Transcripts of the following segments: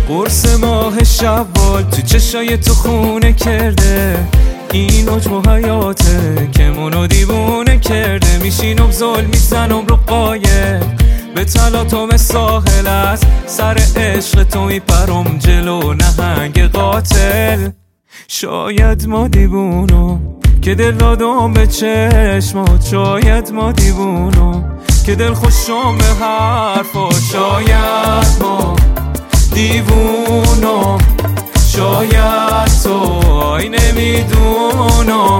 قرص ماه شوال تو چشای تو خونه کرده. این عجب حیاته که منو دیوونه کرده. میشینم زل میزنم رو قایق به تلاطم ساحل، از سر عشق تو میپرم جلو نهنگ قاتل. شاید ما دیوونو که دل دادم به چشمات، شاید ما دیوونو که دل خوشم به حرفا، شاید ما دیوونو، شاید تو آی نمیدونم.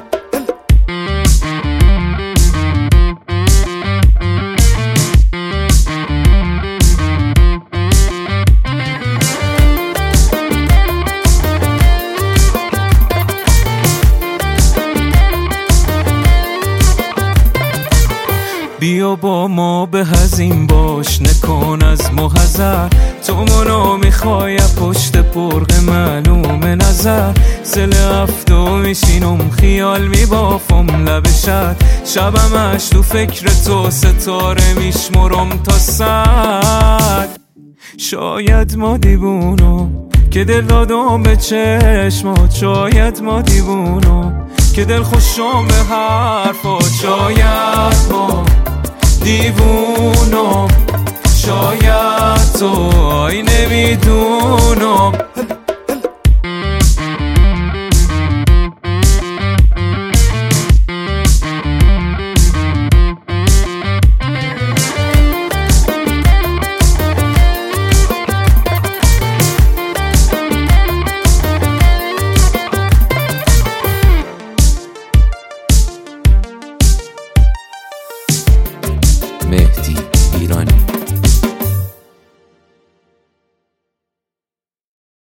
بیا با ما به هزین باش، نکن از محضر. تو منو میخوای پشت پرق معلوم نظر. سل هفتو میشینم خیال میبافم لب شبمش تو فکر تو، ستاره میشمرم تا 100. شاید ما دیوونو که دل دادم به چشمات، شاید ما دیوونو که دل خوشم به حرفات، شاید ما دیوونم، شاید تو آی نمیدونم. مهدی ایرانی.